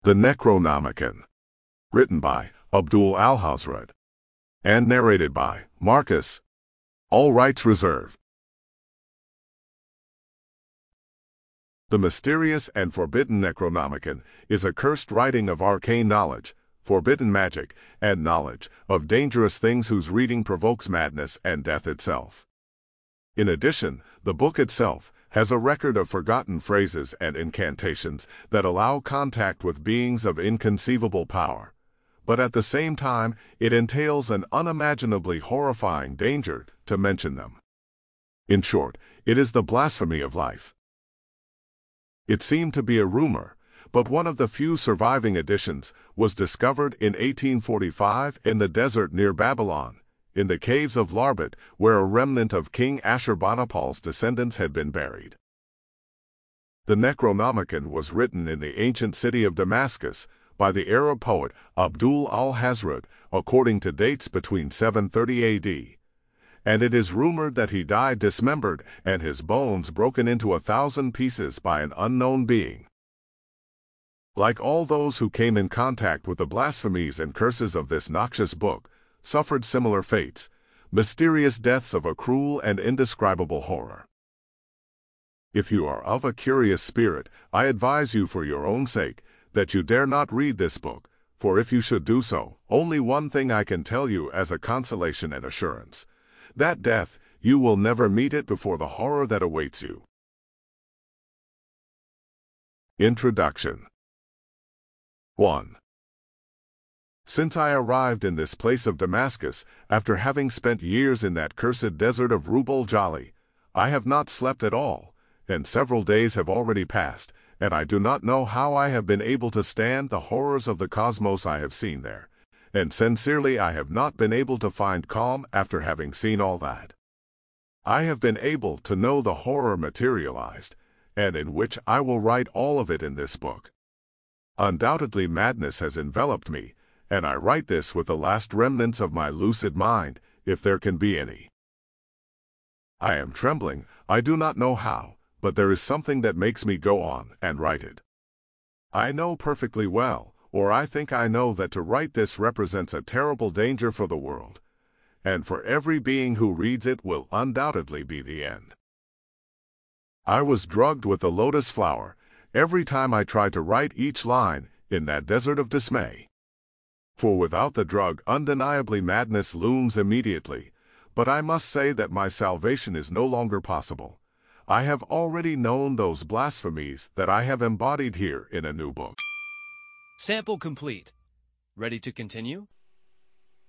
The Necronomicon, written by Abdul Al-Hazred, and narrated by Marcus. All rights reserved. The mysterious and forbidden Necronomicon is a cursed writing of arcane knowledge, forbidden magic, and knowledge of dangerous things whose reading provokes madness and death itself. In addition, the book itself has a record of forgotten phrases and incantations that allow contact with beings of inconceivable power, but at the same time it entails an unimaginably horrifying danger to mention them. In short, it is the blasphemy of life. It seemed to be a rumor, but one of the few surviving editions was discovered in 1845 in the desert near Babylon, in the caves of Larbet, where a remnant of King Ashurbanipal's descendants had been buried. The Necronomicon was written in the ancient city of Damascus by the Arab poet Abdul al-Hazred, according to dates between 730 A.D., and it is rumored that he died dismembered and his bones broken into 1,000 pieces by an unknown being. Like all those who came in contact with the blasphemies and curses of this noxious book, suffered similar fates, mysterious deaths of a cruel and indescribable horror. If you are of a curious spirit, I advise you for your own sake that you dare not read this book, for if you should do so, only one thing I can tell you as a consolation and assurance: that death, you will never meet it before the horror that awaits you. Introduction. 1. Since I arrived in this place of Damascus, after having spent years in that cursed desert of Rub al-Jali, I have not slept at all, and several days have already passed, and I do not know how I have been able to stand the horrors of the cosmos I have seen there, and sincerely I have not been able to find calm after having seen all that. I have been able to know the horror materialized, and in which I will write all of it in this book. Undoubtedly madness has enveloped me, and I write this with the last remnants of my lucid mind, if there can be any. I am trembling, I do not know how, but there is something that makes me go on and write it. I know perfectly well, or I think I know, that to write this represents a terrible danger for the world, and for every being who reads it will undoubtedly be the end. I was drugged with the lotus flower every time I tried to write each line in that desert of dismay. For without the drug, undeniably madness looms immediately, but I must say that my salvation is no longer possible. I have already known those blasphemies that I have embodied here in a new book. Sample complete. Ready to continue?